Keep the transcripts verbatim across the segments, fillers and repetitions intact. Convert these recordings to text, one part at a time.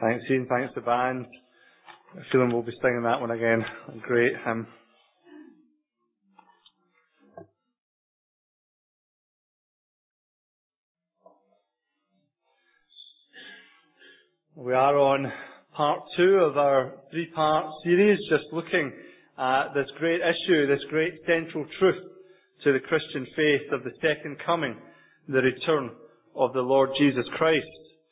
Thanks, Ian. Thanks, the band. I feel we'll be singing that one again. A great hymn. We are on part two of our three-part series, just looking at this great issue, this great central truth to the Christian faith of the second coming, the return of the Lord Jesus Christ.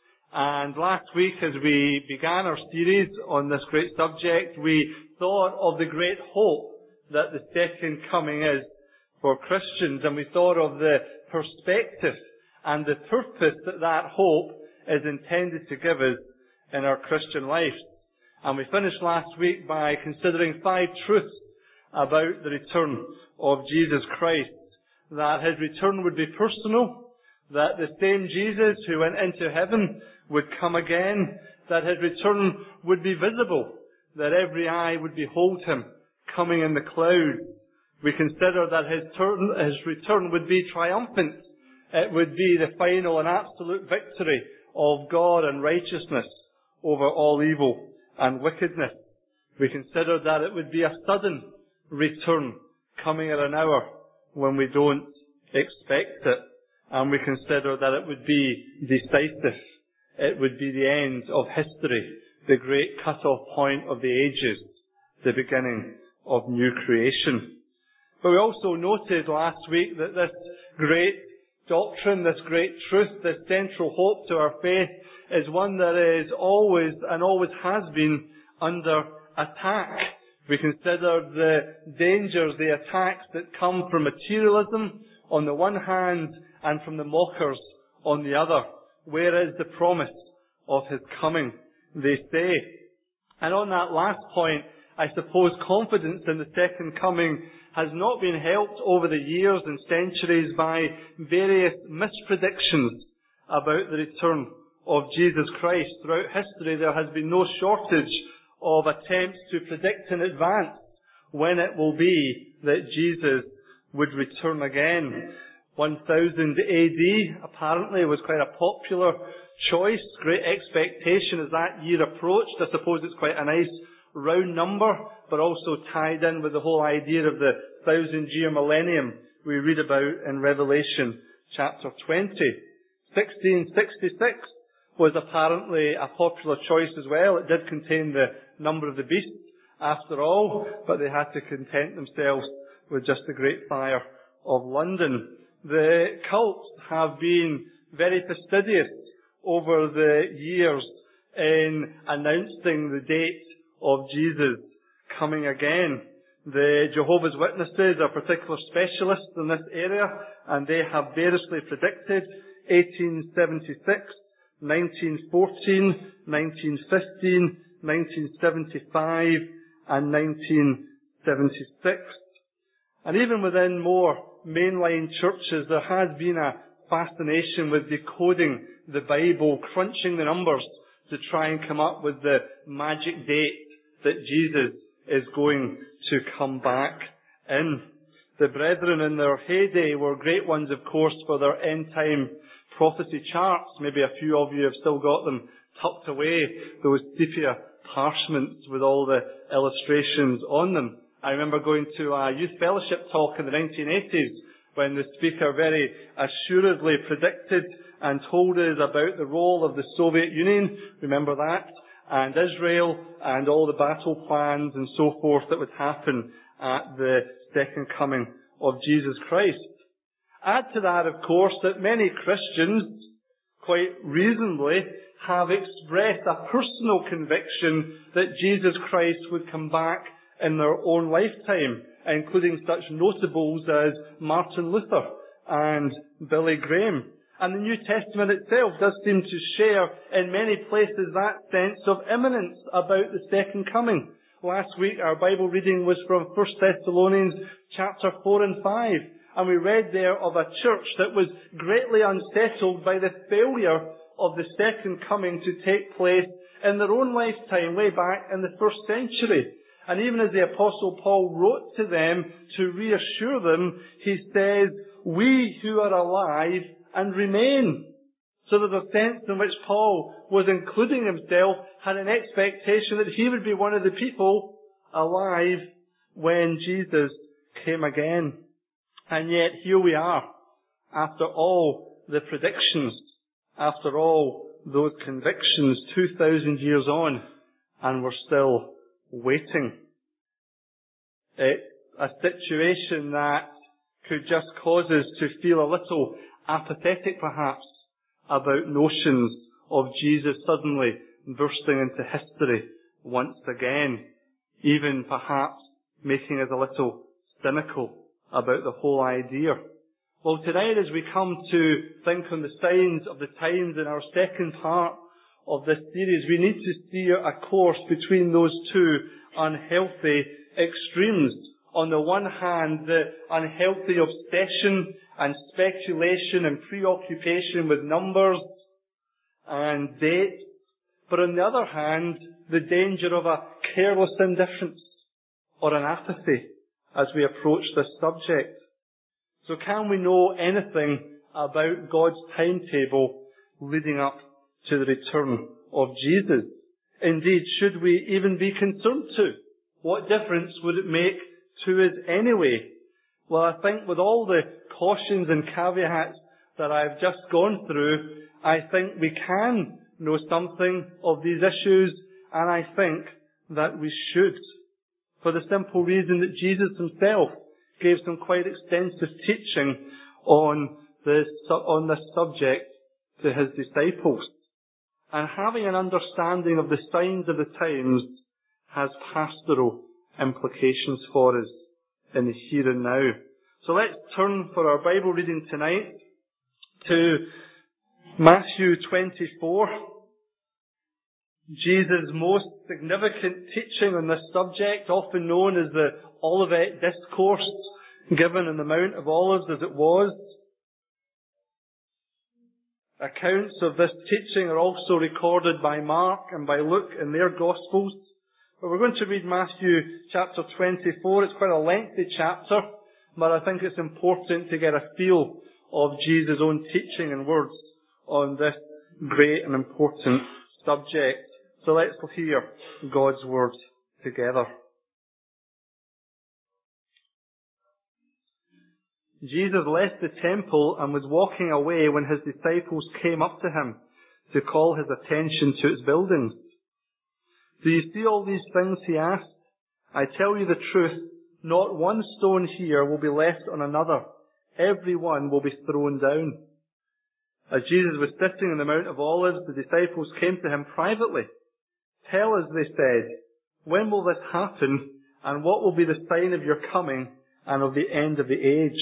And last week, as we began our series on this great subject, we thought of the great hope that the second coming is for Christians, and we thought of the perspective and the purpose that that hope is intended to give us in our Christian life. And we finished last week by considering five truths about the return of Jesus Christ. That His return would be personal, that the same Jesus who went into heaven would come again, that His return would be visible, that every eye would behold Him coming in the clouds. We consider that His, turn, His return would be triumphant. It would be the final and absolute victory of God and righteousness over all evil and wickedness. We consider that it would be a sudden return, coming at an hour when we don't expect it. And we consider that it would be decisive. It would be the end of history, the great cut-off point of the ages, the beginning of new creation. But we also noted last week that this great doctrine, this great truth, this central hope to our faith is one that is always and always has been under attack. We consider the dangers, the attacks that come from materialism on the one hand and from the mockers on the other. Where is the promise of His coming, they say. And on that last point, I suppose confidence in the second coming has not been helped over the years and centuries by various mispredictions about the return of Jesus Christ. Throughout history, there has been no shortage of attempts to predict in advance when it will be that Jesus would return again. one thousand A D apparently was quite a popular choice. Great expectation as that year approached. I suppose it's quite a nice round number, but also tied in with the whole idea of the thousand-year millennium we read about in Revelation chapter twenty. sixteen sixty-six was apparently a popular choice as well. It did contain the number of the beast, after all, but they had to content themselves with just the Great Fire of London. The cults have been very fastidious over the years in announcing the date of Jesus coming again. The Jehovah's Witnesses are particular specialists in this area, and they have variously predicted eighteen seventy-six, nineteen fourteen, nineteen fifteen, nineteen seventy-five, and nineteen seventy-six. And even within more mainline churches, there has been a fascination with decoding the Bible, crunching the numbers to try and come up with the magic date that Jesus is going to come back in. The brethren in their heyday were great ones, of course, for their end-time prophecy charts. Maybe a few of you have still got them tucked away, those sepia parchments with all the illustrations on them. I remember going to a youth fellowship talk in the nineteen eighties when the speaker very assuredly predicted and told us about the role of the Soviet Union, remember that, and Israel, and all the battle plans and so forth that would happen at the second coming of Jesus Christ. Add to that, of course, that many Christians, quite reasonably, have expressed a personal conviction that Jesus Christ would come back in their own lifetime, including such notables as Martin Luther and Billy Graham. And the New Testament itself does seem to share in many places that sense of imminence about the second coming. Last week our Bible reading was from First Thessalonians chapter four and five, and we read there of a church that was greatly unsettled by the failure of the second coming to take place in their own lifetime way back in the first century. And even as the Apostle Paul wrote to them to reassure them, he says, "We who are alive and remain." So there's a sense in which Paul was including himself, had an expectation that he would be one of the people alive when Jesus came again. And yet here we are, after all the predictions, after all those convictions, two thousand years on, and we're still waiting. It's a situation that could just cause us to feel a little apathetic perhaps about notions of Jesus suddenly bursting into history once again, even perhaps making us a little cynical about the whole idea. Well, tonight as we come to think on the signs of the times in our second part of this series, we need to steer a course between those two unhealthy extremes. On the one hand, the unhealthy obsession and speculation and preoccupation with numbers and dates, but on the other hand, the danger of a careless indifference or an apathy as we approach this subject. So can we know anything about God's timetable leading up to the return of Jesus? Indeed, should we even be concerned to? What difference would it make to us anyway? Well, I think with all the cautions and caveats that I've just gone through, I think we can know something of these issues, and I think that we should. For the simple reason that Jesus himself gave some quite extensive teaching on this, on this subject to his disciples. And having an understanding of the signs of the times has pastoral implications for us in the here and now. So let's turn for our Bible reading tonight to Matthew twenty-four. Jesus' most significant teaching on this subject, often known as the Olivet Discourse, given on the Mount of Olives as it was. Accounts of this teaching are also recorded by Mark and by Luke in their Gospels. But we're going to read Matthew chapter twenty-four. It's quite a lengthy chapter, but I think it's important to get a feel of Jesus' own teaching and words on this great and important subject. So let's hear God's word together. Jesus left the temple and was walking away when his disciples came up to him to call his attention to its buildings. Do you see all these things? He asked. I tell you the truth, not one stone here will be left on another. Every one will be thrown down. As Jesus was sitting on the Mount of Olives, the disciples came to him privately. Tell us, they said, when will this happen, and what will be the sign of your coming and of the end of the age?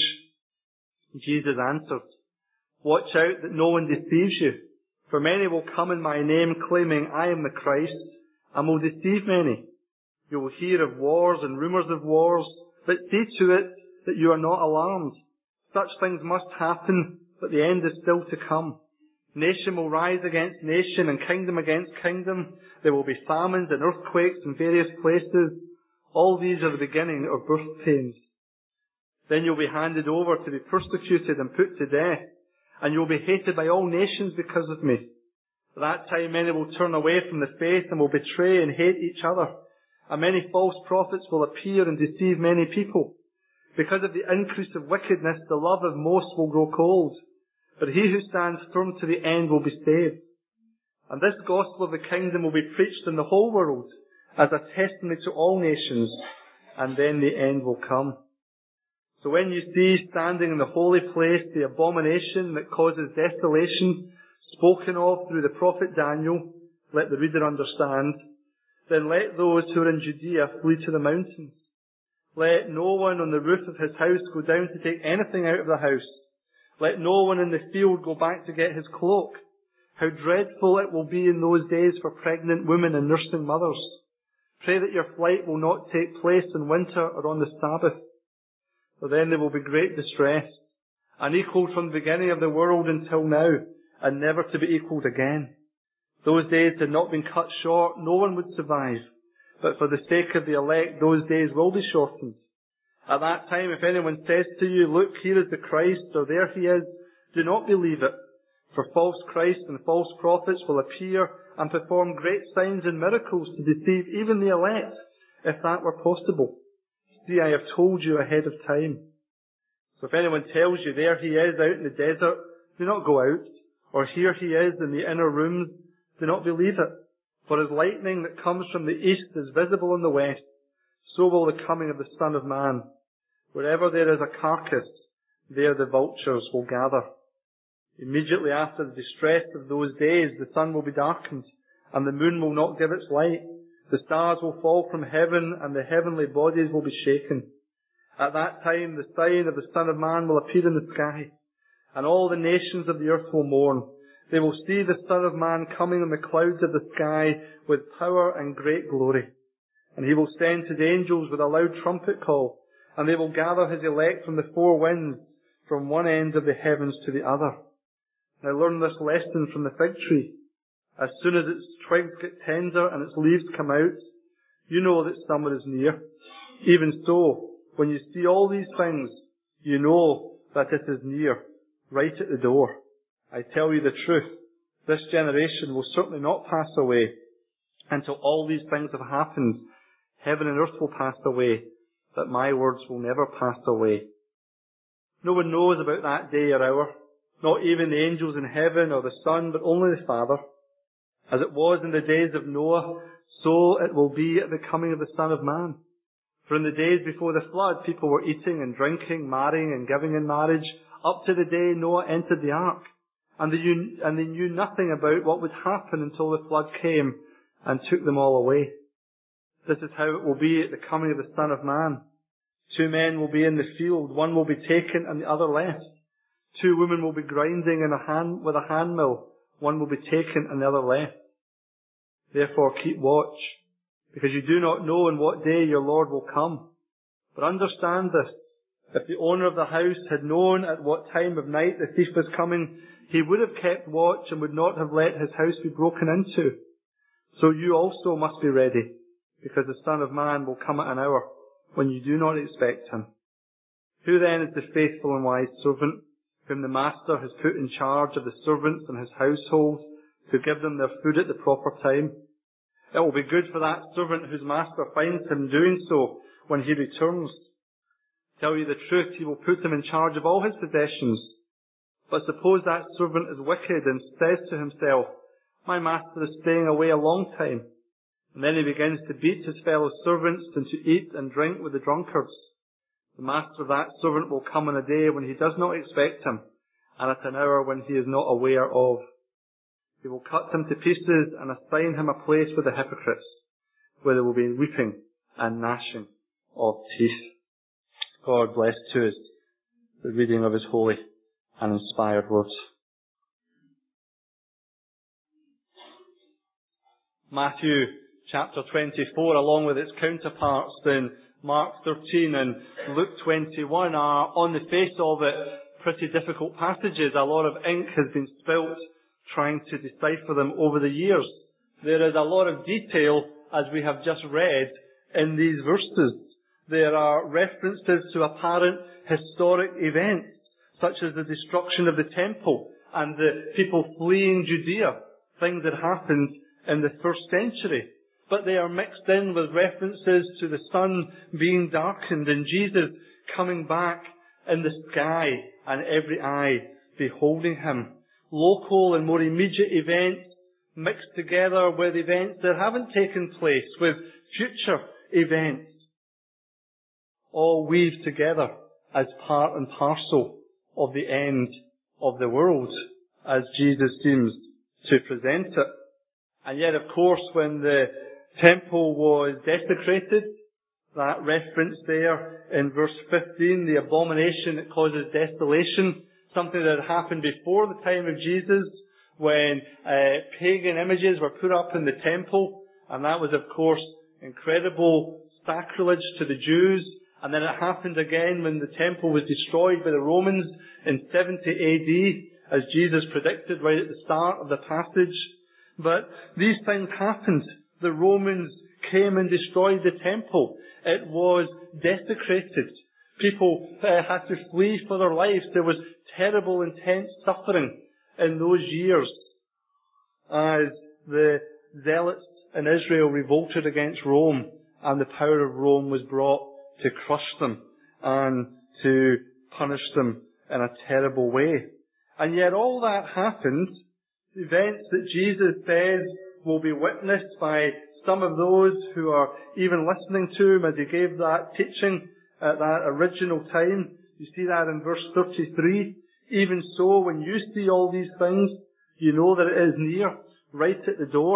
Jesus answered, watch out that no one deceives you, for many will come in my name claiming I am the Christ, and will deceive many. You will hear of wars and rumours of wars, but see to it that you are not alarmed. Such things must happen, but the end is still to come. Nation will rise against nation and kingdom against kingdom. There will be famines and earthquakes in various places. All these are the beginning of birth pains. Then you'll be handed over to be persecuted and put to death, and you'll be hated by all nations because of me. At that time many will turn away from the faith and will betray and hate each other. And many false prophets will appear and deceive many people. Because of the increase of wickedness, the love of most will grow cold. But he who stands firm to the end will be saved. And this gospel of the kingdom will be preached in the whole world as a testimony to all nations, and then the end will come. So when you see standing in the holy place the abomination that causes desolation, spoken of through the prophet Daniel, let the reader understand, then let those who are in Judea flee to the mountains. Let no one on the roof of his house go down to take anything out of the house. Let no one in the field go back to get his cloak. How dreadful it will be in those days for pregnant women and nursing mothers. Pray that your flight will not take place in winter or on the Sabbath. For then there will be great distress, unequalled from the beginning of the world until now, and never to be equalled again. Those days had not been cut short, no one would survive. But for the sake of the elect, those days will be shortened. At that time, if anyone says to you, look, here is the Christ, or there he is, do not believe it. For false Christs and false prophets will appear and perform great signs and miracles to deceive even the elect, if that were possible. See, I have told you ahead of time. So if anyone tells you, there he is out in the desert, do not go out. Or here he is in the inner rooms, do not believe it. For as lightning that comes from the east is visible in the west, so will the coming of the Son of Man. Wherever there is a carcass, there the vultures will gather. Immediately after the distress of those days, the sun will be darkened, and the moon will not give its light. The stars will fall from heaven, and the heavenly bodies will be shaken. At that time, the sign of the Son of Man will appear in the sky, and all the nations of the earth will mourn. They will see the Son of Man coming on the clouds of the sky with power and great glory. And he will send his angels with a loud trumpet call, and they will gather his elect from the four winds, from one end of the heavens to the other. Now learn this lesson from the fig tree. As soon as its twigs get tender and its leaves come out, you know that summer is near. Even so, when you see all these things, you know that it is near, right at the door. I tell you the truth, this generation will certainly not pass away until all these things have happened. Heaven and earth will pass away, but my words will never pass away. No one knows about that day or hour, not even the angels in heaven or the Son, but only the Father. As it was in the days of Noah, so it will be at the coming of the Son of Man. For in the days before the flood, people were eating and drinking, marrying and giving in marriage, up to the day Noah entered the ark. And they, knew, and they knew nothing about what would happen until the flood came and took them all away. This is how it will be at the coming of the Son of Man. Two men will be in the field, one will be taken and the other left. Two women will be grinding in a hand, with a hand mill, one will be taken and the other left. Therefore keep watch, because you do not know on what day your Lord will come. But understand this, if the owner of the house had known at what time of night the thief was coming, he would have kept watch and would not have let his house be broken into. So you also must be ready, because the Son of Man will come at an hour when you do not expect him. Who then is the faithful and wise servant, whom the master has put in charge of the servants in his household, to give them their food at the proper time? It will be good for that servant whose master finds him doing so when he returns. Tell you the truth, he will put him in charge of all his possessions. But suppose that servant is wicked and says to himself, my master is staying away a long time. And then he begins to beat his fellow servants and to eat and drink with the drunkards. The master of that servant will come on a day when he does not expect him, and at an hour when he is not aware of. He will cut him to pieces and assign him a place with the hypocrites, where there will be weeping and gnashing of teeth. God bless to us the reading of his holy and inspired words. Matthew chapter twenty-four, along with its counterparts in Mark thirteen and Luke twenty-one, are, on the face of it, pretty difficult passages. A lot of ink has been spilt trying to decipher them over the years. There is a lot of detail, as we have just read, in these verses. There are references to apparent historic events, such as the destruction of the temple and the people fleeing Judea, things that happened in the first century. But they are mixed in with references to the sun being darkened and Jesus coming back in the sky and every eye beholding him. Local and more immediate events mixed together with events that haven't taken place, with future events, all weaved together as part and parcel of the end of the world, as Jesus seems to present it. And yet, of course, when the temple was desecrated, that reference there in verse fifteen, the abomination that causes desolation, something that had happened before the time of Jesus, when uh, pagan images were put up in the temple, and that was, of course, incredible sacrilege to the Jews. And then it happened again when the temple was destroyed by the Romans in seventy A D, as Jesus predicted right at the start of the passage. But these things happened. The Romans came and destroyed the temple. It was desecrated. People uh, had to flee for their lives. There was terrible, intense suffering in those years as the zealots in Israel revolted against Rome and the power of Rome was brought to crush them and to punish them in a terrible way. And yet all that happened, events that Jesus says will be witnessed by some of those who are even listening to him as he gave that teaching at that original time. You see that in verse thirty-three. Even so, when you see all these things, you know that it is near, right at the door.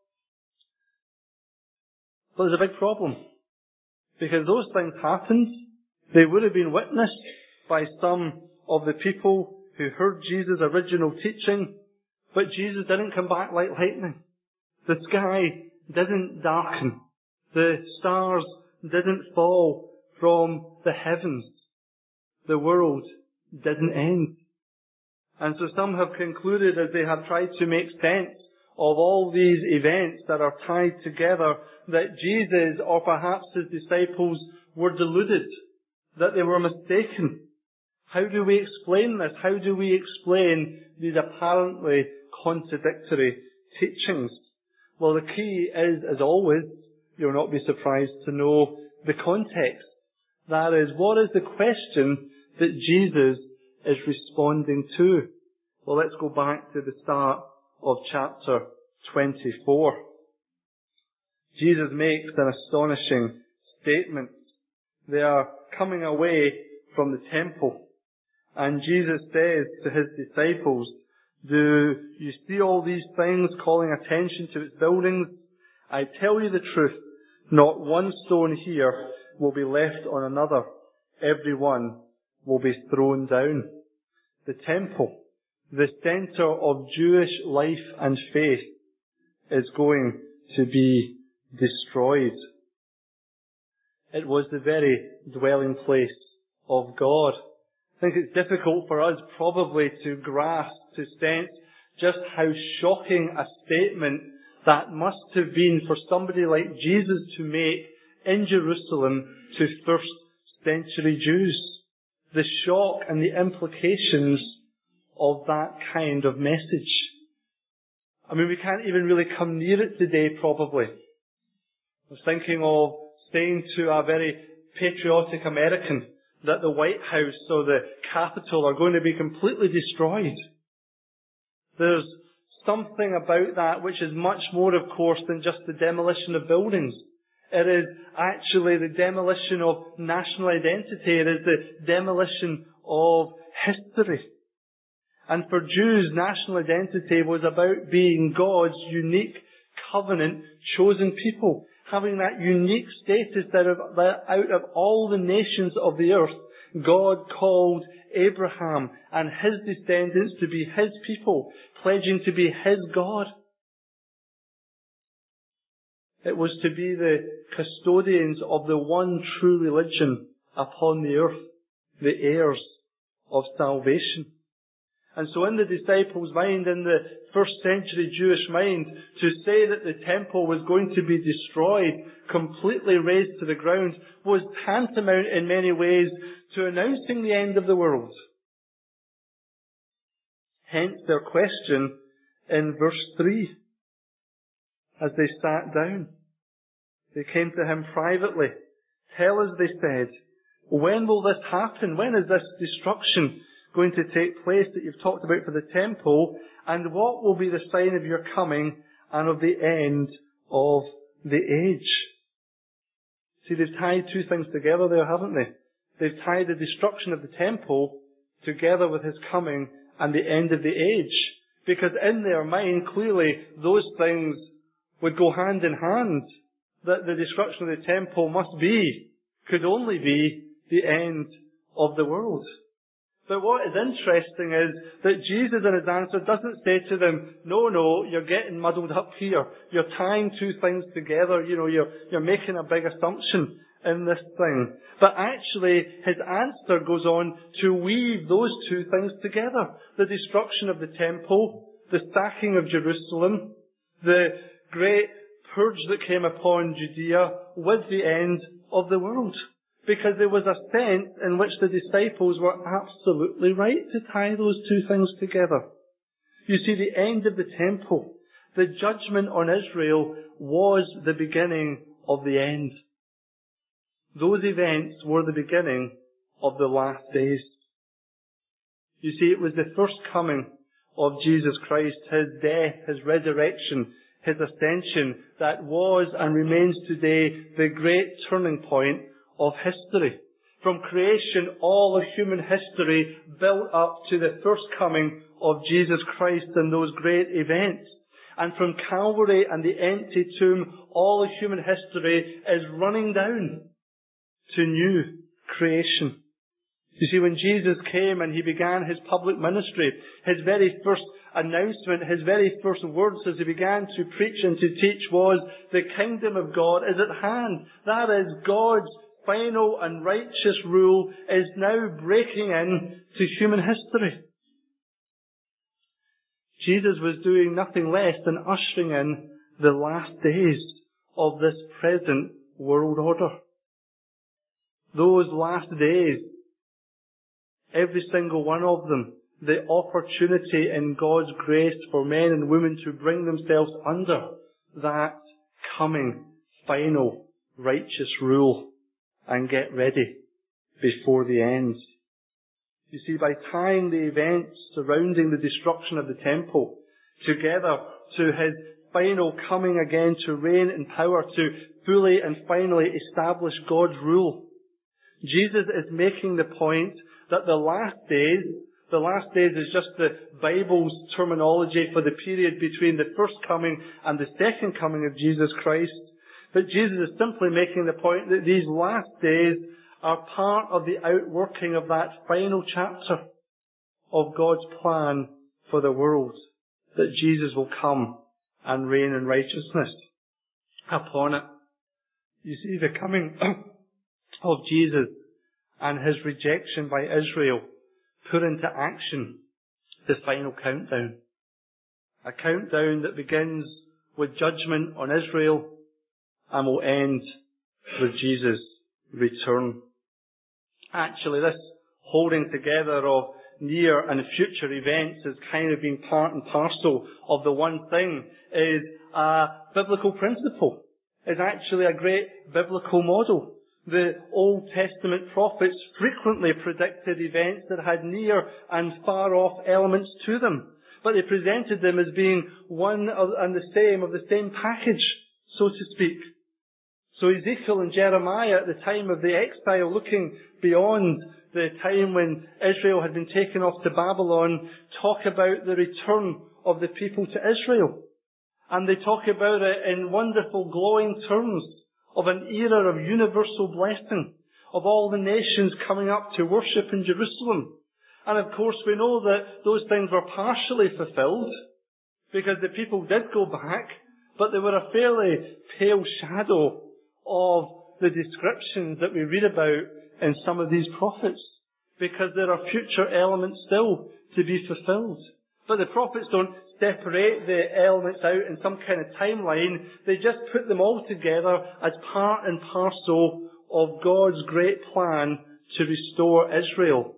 But there's a big problem. Because those things happened. They would have been witnessed by some of the people who heard Jesus' original teaching. But Jesus didn't come back like lightning. The sky didn't darken. The stars didn't fall from the heavens. The world didn't end. And so some have concluded, as they have tried to make sense of all these events that are tied together, that Jesus, or perhaps his disciples, were deluded, that they were mistaken. How do we explain this? How do we explain these apparently contradictory teachings? Well, the key is, as always, you'll not be surprised to know the context. That is, what is the question that Jesus is responding to? Well, let's go back to the start of chapter twenty-four. Jesus makes an astonishing statement. They are coming away from the temple, and Jesus says to his disciples, do you see all these things, calling attention to its buildings? I tell you the truth, not one stone here will be left on another. Every one will be thrown down. The temple, the centre of Jewish life and faith, is going to be destroyed. It was the very dwelling place of God. I think it's difficult for us probably to grasp, to sense just how shocking a statement that must have been for somebody like Jesus to make in Jerusalem to first century Jews. The shock and the implications of that kind of message. I mean, we can't even really come near it today, probably. I was thinking of saying to a very patriotic American that the White House or the Capitol are going to be completely destroyed. There's something about that which is much more, of course, than just the demolition of buildings. It is actually the demolition of national identity. It is the demolition of history. And for Jews, national identity was about being God's unique covenant chosen people, having that unique status that out of all the nations of the earth, God called Abraham and his descendants to be his people, pledging to be his God. It was to be the custodians of the one true religion upon the earth, the heirs of salvation. And so in the disciples' mind, in the first century Jewish mind, to say that the temple was going to be destroyed, completely razed to the ground, was tantamount in many ways to announcing the end of the world. Hence their question in verse three. As they sat down, they came to him privately. Tell us, they said, when will this happen? When is this destruction going to take place that you've talked about for the temple? And what will be the sign of your coming and of the end of the age? See, they've tied two things together there, haven't they? They've tied the destruction of the temple together with his coming and the end of the age. Because in their mind, clearly, those things would go hand in hand. That the destruction of the temple must be, could only be, the end of the world. But what is interesting is that Jesus in his answer doesn't say to them, no, no, you're getting muddled up here. You're tying two things together. You know, you're, you're making a big assumption in this thing. But actually, his answer goes on to weave those two things together. The destruction of the temple, the sacking of Jerusalem, the great purge that came upon Judea with the end of the world. Because there was a sense in which the disciples were absolutely right to tie those two things together. You see, the end of the temple, the judgment on Israel, was the beginning of the end. Those events were the beginning of the last days. You see, it was the first coming of Jesus Christ, His death, His resurrection, His ascension, that was and remains today the great turning point of history. From creation, all of human history built up to the first coming of Jesus Christ and those great events. And from Calvary and the empty tomb, all of human history is running down to new creation. You see, when Jesus came and He began His public ministry, His very first announcement, His very first words as He began to preach and to teach was, the kingdom of God is at hand. That is, God's final and righteous rule is now breaking in to human history. Jesus was doing nothing less than ushering in the last days of this present world order. Those last days, every single one of them, the opportunity in God's grace for men and women to bring themselves under that coming final righteous rule and get ready before the end. You see, by tying the events surrounding the destruction of the temple together to His final coming again to reign in power, to fully and finally establish God's rule, Jesus is making the point that the last days, the last days is just the Bible's terminology for the period between the first coming and the second coming of Jesus Christ. But Jesus is simply making the point that these last days are part of the outworking of that final chapter of God's plan for the world, that Jesus will come and reign in righteousness upon it. You see, the coming of Jesus and His rejection by Israel put into action the final countdown. A countdown that begins with judgment on Israel and will end with Jesus' return. Actually, this holding together of near and future events has kind of been part and parcel of the one thing is a biblical principle. It's actually a great biblical model. The Old Testament prophets frequently predicted events that had near and far off elements to them, but they presented them as being one and the same, of the same package, so to speak. So Ezekiel and Jeremiah at the time of the exile, looking beyond the time when Israel had been taken off to Babylon, talk about the return of the people to Israel. And they talk about it in wonderful glowing terms of an era of universal blessing, of all the nations coming up to worship in Jerusalem. And of course we know that those things were partially fulfilled, because the people did go back, but they were a fairly pale shadow of the descriptions that we read about in some of these prophets, because there are future elements still to be fulfilled. But the prophets don't separate the elements out in some kind of timeline. They just put them all together as part and parcel of God's great plan to restore Israel.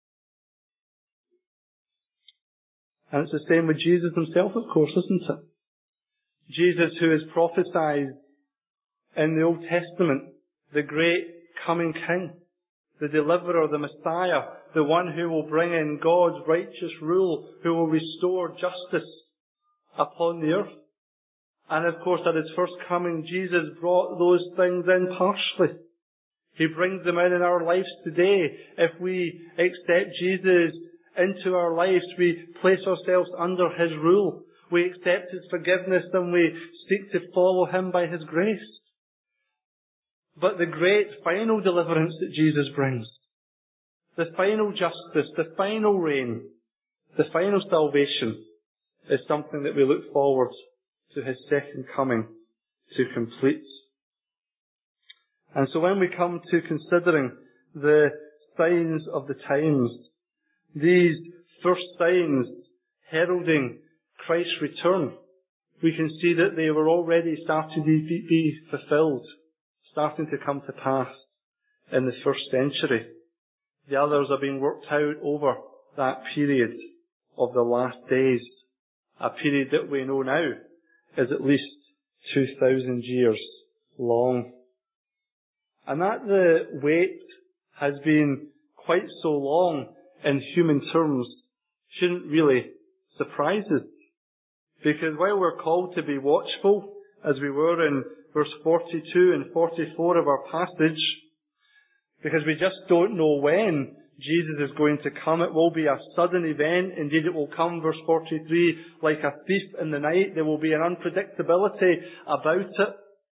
And it's the same with Jesus Himself, of course, isn't it? Jesus, who is prophesied in the Old Testament, the great coming King, the deliverer, the Messiah, the one who will bring in God's righteous rule, who will restore justice upon the earth. And of course, at His first coming, Jesus brought those things in partially. He brings them in in our lives today. If we accept Jesus into our lives, we place ourselves under His rule. We accept His forgiveness and we seek to follow Him by His grace. But the great final deliverance that Jesus brings, the final justice, the final reign, the final salvation, is something that we look forward to His second coming to complete. And so when we come to considering the signs of the times, these first signs heralding Christ's return, we can see that they were already starting to be fulfilled, starting to come to pass in the first century. The others are being worked out over that period of the last days a period that we know now is at least two thousand years long. And that the wait has been quite so long in human terms shouldn't really surprise us. Because while we're called to be watchful, as we were in verse forty-two and forty-four of our passage, because we just don't know when Jesus is going to come. It will be a sudden event. Indeed, it will come, verse forty-three, like a thief in the night. There will be an unpredictability about it.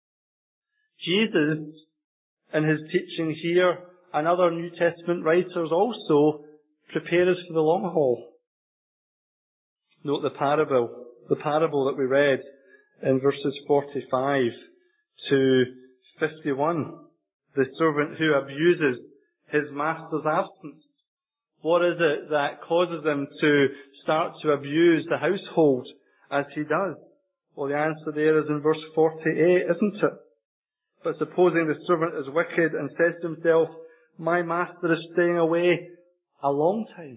Jesus, in his teaching here, and other New Testament writers also, prepare us for the long haul. Note the parable, the parable that we read in verses forty-five to fifty-one. The servant who abuses his master's absence. What is it that causes him to start to abuse the household as he does? Well, the answer there is in verse forty-eight, isn't it? But supposing the servant is wicked and says to himself, my master is staying away a long time.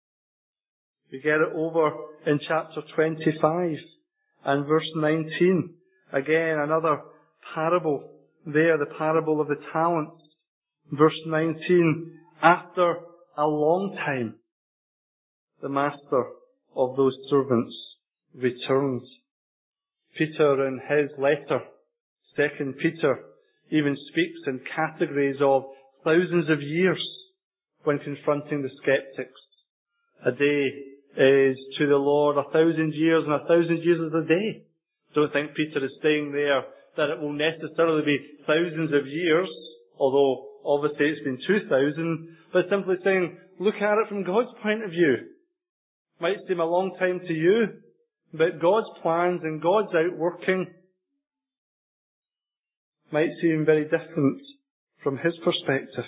We get it over in chapter twenty-five and verse nineteen. Again, another parable there, the parable of the talents. Verse nineteen, after a long time, the master of those servants returns. Peter, in his letter, Second Peter, even speaks in categories of thousands of years when confronting the skeptics. A day is to the Lord a thousand years, and a thousand years is a day. Don't think Peter is saying there that it will necessarily be thousands of years, although obviously it's been two thousand, but simply saying, look at it from God's point of view. Might seem a long time to you, but God's plans and God's outworking might seem very different from his perspective.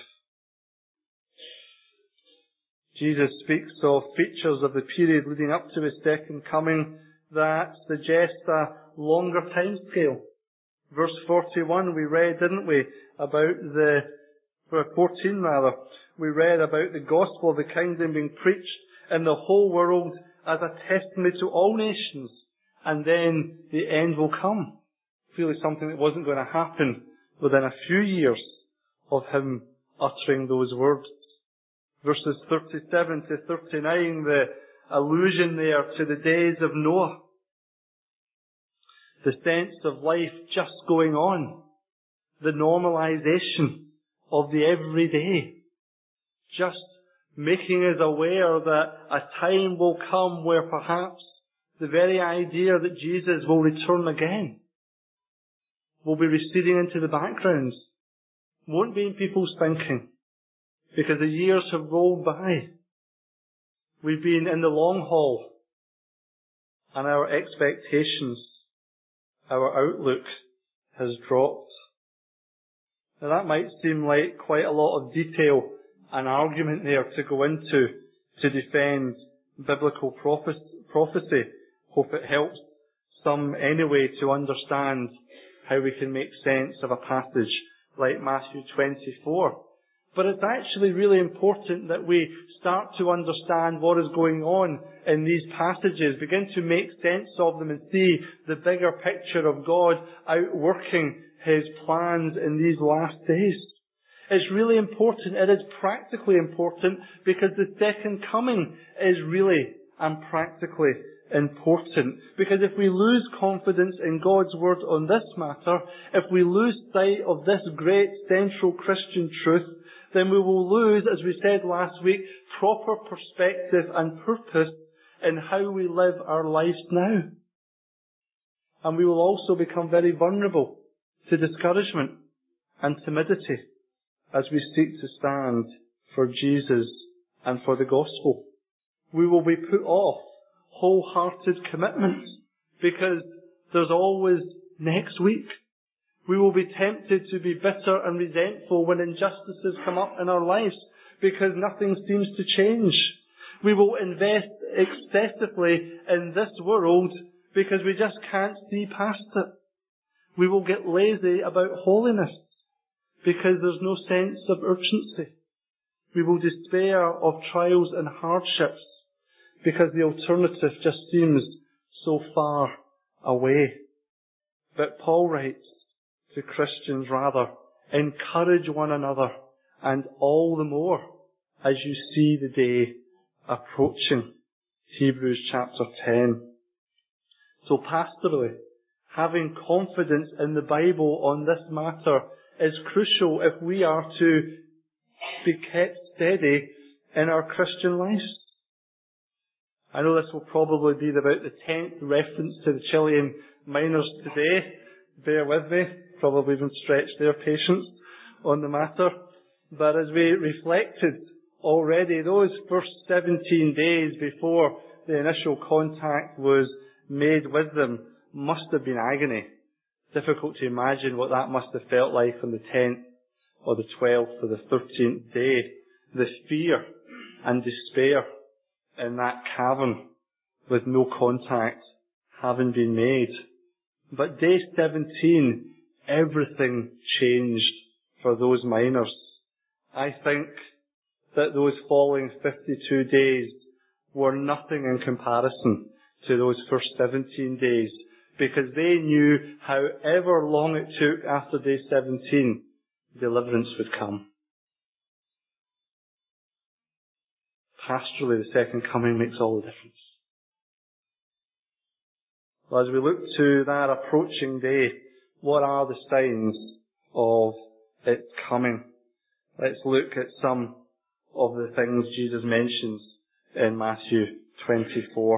Jesus speaks of features of the period leading up to his second coming that suggest a longer time scale. Verse forty-one we read, didn't we, about the, fourteen rather, we read about the gospel of the kingdom being preached in the whole world as a testimony to all nations, and then the end will come. Clearly something that wasn't going to happen within a few years of him uttering those words. Verses thirty-seven to thirty-nine, the allusion there to the days of Noah. The sense of life just going on. The normalization of the everyday. Just making us aware that a time will come where perhaps the very idea that Jesus will return again will be receding into the background. Won't be in people's thinking. Because the years have rolled by. We've been in the long haul. And our expectations, our outlook has dropped. Now that might seem like quite a lot of detail and argument there to go into to defend biblical prophecy. Hope it helps some anyway to understand how we can make sense of a passage like Matthew twenty-four. But it's actually really important that we start to understand what is going on in these passages, begin to make sense of them and see the bigger picture of God outworking his plans in these last days. It's really important. It is practically important because the second coming is really and practically important. Because if we lose confidence in God's word on this matter, if we lose sight of this great central Christian truth, then we will lose, as we said last week, proper perspective and purpose in how we live our lives now. And we will also become very vulnerable to discouragement and timidity as we seek to stand for Jesus and for the gospel. We will be put off wholehearted commitment because there's always next week. We will be tempted to be bitter and resentful when injustices come up in our lives because nothing seems to change. We will invest excessively in this world because we just can't see past it. We will get lazy about holiness because there's no sense of urgency. We will despair of trials and hardships because the alternative just seems so far away. But Paul writes to Christians rather, encourage one another, and all the more as you see the day approaching. Hebrews chapter ten. So pastorally, having confidence in the Bible on this matter is crucial if we are to be kept steady in our Christian lives. I know this will probably be about the tenth reference to the Chilean miners today. Bear with me, probably even stretch their patience on the matter. But as we reflected already, those first seventeen days before the initial contact was made with them must have been agony. Difficult to imagine what that must have felt like on the tenth or the twelfth or the thirteenth day. The fear and despair in that cavern with no contact having been made. But day seventeen, everything changed for those miners. I think that those following fifty-two days were nothing in comparison to those first seventeen days, because they knew however long it took after day seventeen, deliverance would come. Pastorally, the second coming makes all the difference. Well, as we look to that approaching day, what are the signs of its coming? Let's look at some of the things Jesus mentions in Matthew twenty-four.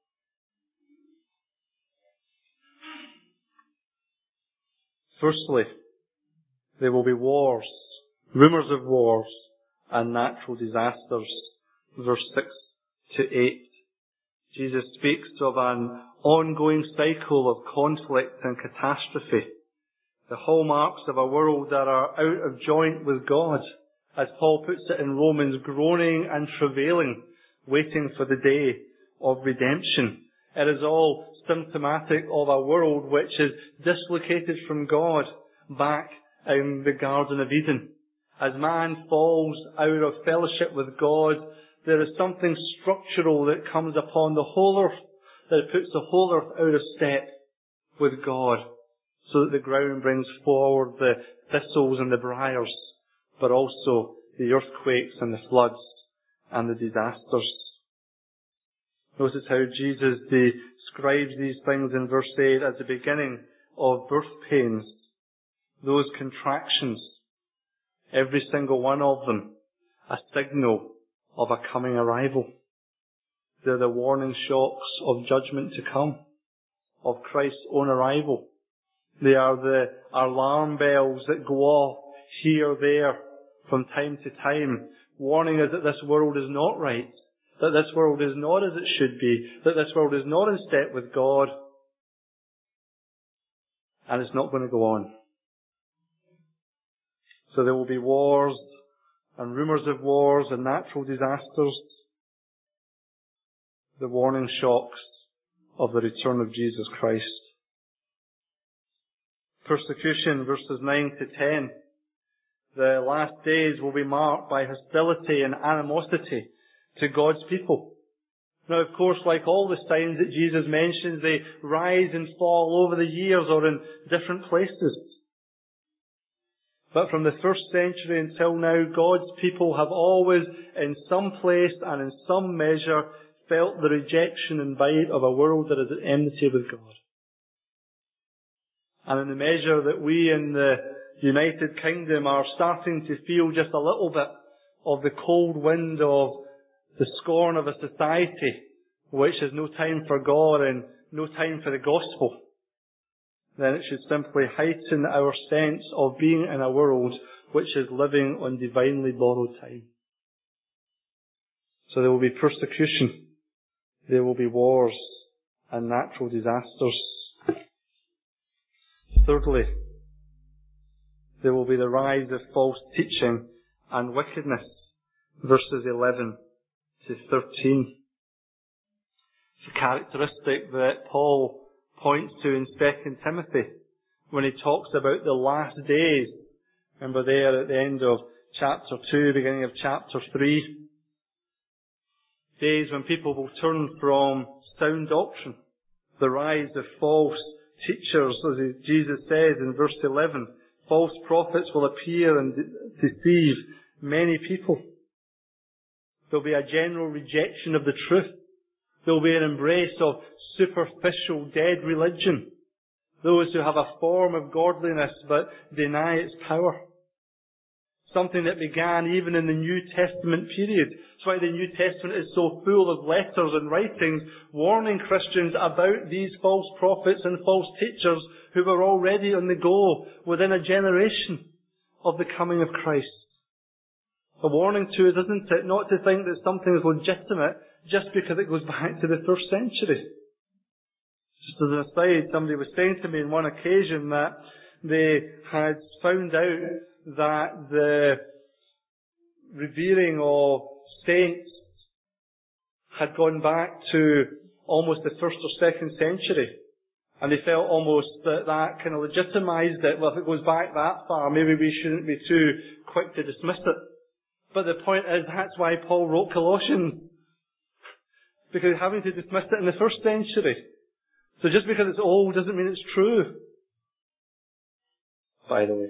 Firstly, there will be wars, rumours of wars, and natural disasters. Verse six to eight. Jesus speaks of an ongoing cycle of conflict and catastrophe, the hallmarks of a world that are out of joint with God, as Paul puts it in Romans, groaning and travailing, waiting for the day of redemption. It is all symptomatic of a world which is dislocated from God back in the Garden of Eden. As man falls out of fellowship with God, there is something structural that comes upon the whole earth, that puts the whole earth out of step with God, so that the ground brings forward the thistles and the briars, but also the earthquakes and the floods and the disasters. Notice how Jesus describes these things in verse eight as the beginning of birth pains. Those contractions, every single one of them, a signal of a coming arrival. They're the warning shocks of judgment to come, of Christ's own arrival. They are the alarm bells that go off here, there, from time to time, warning us that this world is not right, that this world is not as it should be, that this world is not in step with God, and it's not going to go on. So there will be wars and rumours of wars and natural disasters, the warning shocks of the return of Jesus Christ. Persecution, verses nine to ten. The last days will be marked by hostility and animosity to God's people. Now, of course, like all the signs that Jesus mentions, they rise and fall over the years or in different places. But from the first century until now, God's people have always, in some place and in some measure, felt the rejection and bite of a world that is at enmity with God. And in the measure that we in the United Kingdom are starting to feel just a little bit of the cold wind of the scorn of a society which has no time for God and no time for the gospel, then it should simply heighten our sense of being in a world which is living on divinely borrowed time. So there will be persecution, there will be wars and natural disasters. Thirdly, there will be the rise of false teaching and wickedness, verses eleven to thirteen. It's a characteristic that Paul points to in Second Timothy when he talks about the last days. Remember there at the end of chapter two, beginning of chapter three. Days when people will turn from sound doctrine. The rise of false teachers, as Jesus says in verse eleven, false prophets will appear and de- deceive many people. There'll be a general rejection of the truth. There'll be an embrace of superficial, dead religion. Those who have a form of godliness but deny its power. Something that began even in the New Testament period. That's why the New Testament is so full of letters and writings warning Christians about these false prophets and false teachers who were already on the go within a generation of the coming of Christ. A warning to us, isn't it, not to think that something is legitimate just because it goes back to the first century. Just as an aside, somebody was saying to me on one occasion that they had found out that the revering of saints had gone back to almost the first or second century. And they felt almost that that kind of legitimised it. Well, if it goes back that far, maybe we shouldn't be too quick to dismiss it. But the point is, that's why Paul wrote Colossians. Because having to dismiss it in the first century. So just because it's old doesn't mean it's true. By the way.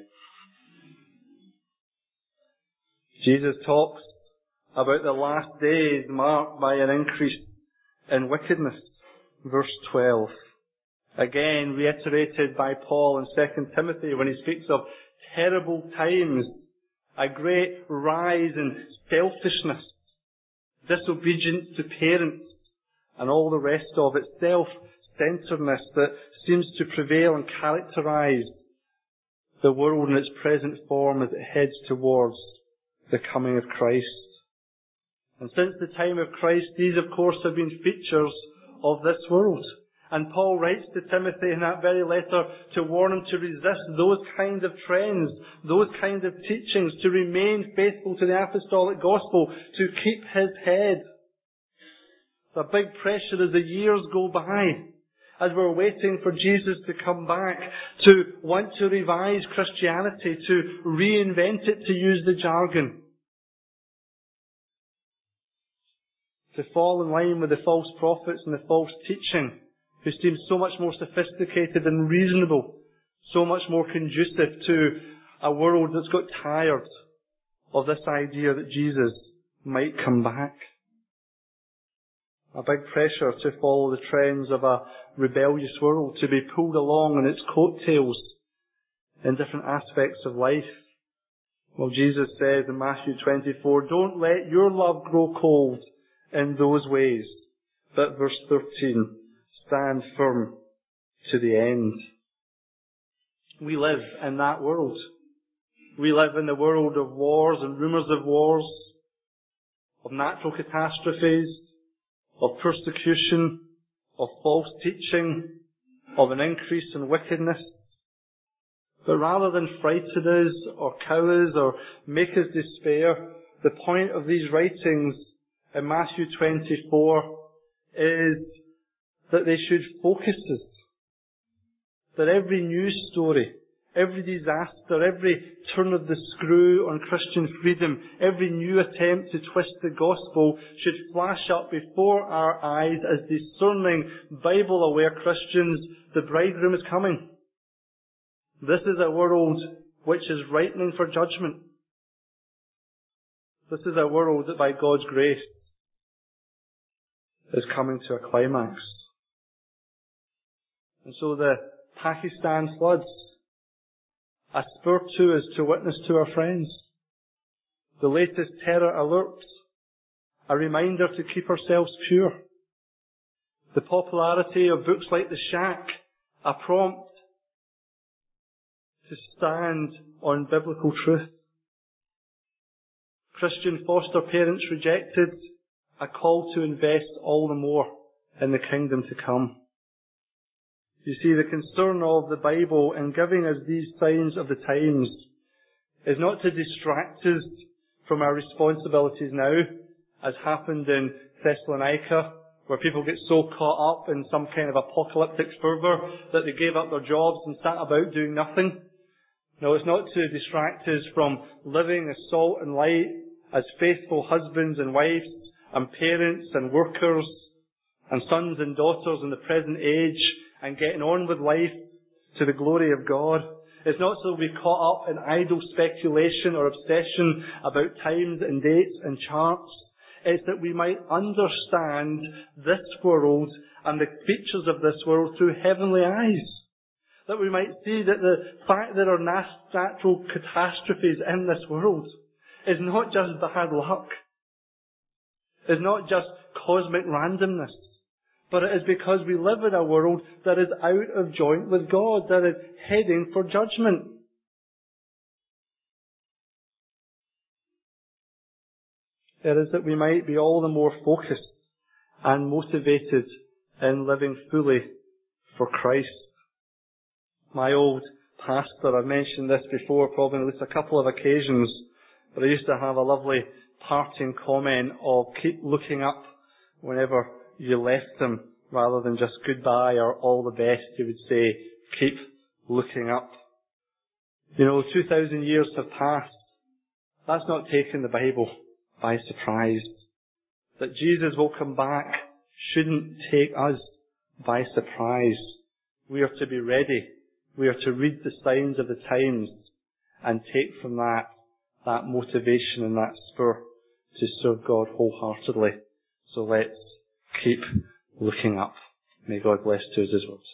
Jesus talks about the last days marked by an increase in wickedness. Verse twelve. Again, reiterated by Paul in Second Timothy when he speaks of terrible times, a great rise in selfishness, disobedience to parents, and all the rest of it, self-centeredness that seems to prevail and characterize the world in its present form as it heads towards the coming of Christ. And since the time of Christ, these of course have been features of this world. And Paul writes to Timothy in that very letter to warn him to resist those kind of trends, those kind of teachings, to remain faithful to the apostolic gospel, to keep his head. It's a big pressure as the years go by, as we're waiting for Jesus to come back, to want to revise Christianity, to reinvent it, to use the jargon. To fall in line with the false prophets and the false teaching, who seem so much more sophisticated and reasonable, so much more conducive to a world that's got tired of this idea that Jesus might come back. A big pressure to follow the trends of a rebellious world, to be pulled along in its coattails in different aspects of life. Well, Jesus says in Matthew twenty-four, don't let your love grow cold in those ways. But verse thirteen, stand firm to the end. We live in that world. We live in the world of wars and rumours of wars, of natural catastrophes, of persecution, of false teaching, of an increase in wickedness. But rather than frighten us or cow us or make us despair, the point of these writings in Matthew twenty-four is that they should focus us. That every news story, every disaster, every turn of the screw on Christian freedom, every new attempt to twist the gospel should flash up before our eyes as discerning, Bible-aware Christians. The bridegroom is coming. This is a world which is ripening for judgment. This is a world that by God's grace is coming to a climax. And so the Pakistan floods, a spur to us to witness to our friends. The latest terror alerts, a reminder to keep ourselves pure. The popularity of books like The Shack, a prompt to stand on biblical truth. Christian foster parents rejected, a call to invest all the more in the kingdom to come. You see, the concern of the Bible in giving us these signs of the times is not to distract us from our responsibilities now, as happened in Thessalonica, where people get so caught up in some kind of apocalyptic fervour that they gave up their jobs and sat about doing nothing. No, it's not to distract us from living as salt and light, as faithful husbands and wives, and parents and workers, and sons and daughters in the present age and getting on with life to the glory of God. It's not so we caught up in idle speculation or obsession about times and dates and charts. It's that we might understand this world and the features of this world through heavenly eyes. That we might see that the fact that there are natural catastrophes in this world is not just bad luck, is not just cosmic randomness, but it is because we live in a world that is out of joint with God, that is heading for judgment. It is that we might be all the more focused and motivated in living fully for Christ. My old pastor, I've mentioned this before, probably on at least a couple of occasions, but I used to have a lovely parting comment of keep looking up whenever you left them, rather than just goodbye or all the best. He would say, keep looking up. You know, two thousand years have passed. That's not taken the Bible by surprise. That Jesus will come back shouldn't take us by surprise. We are to be ready. We are to read the signs of the times and take from that that motivation and that spur to serve God wholeheartedly. So let's keep looking up. May God bless to us His words.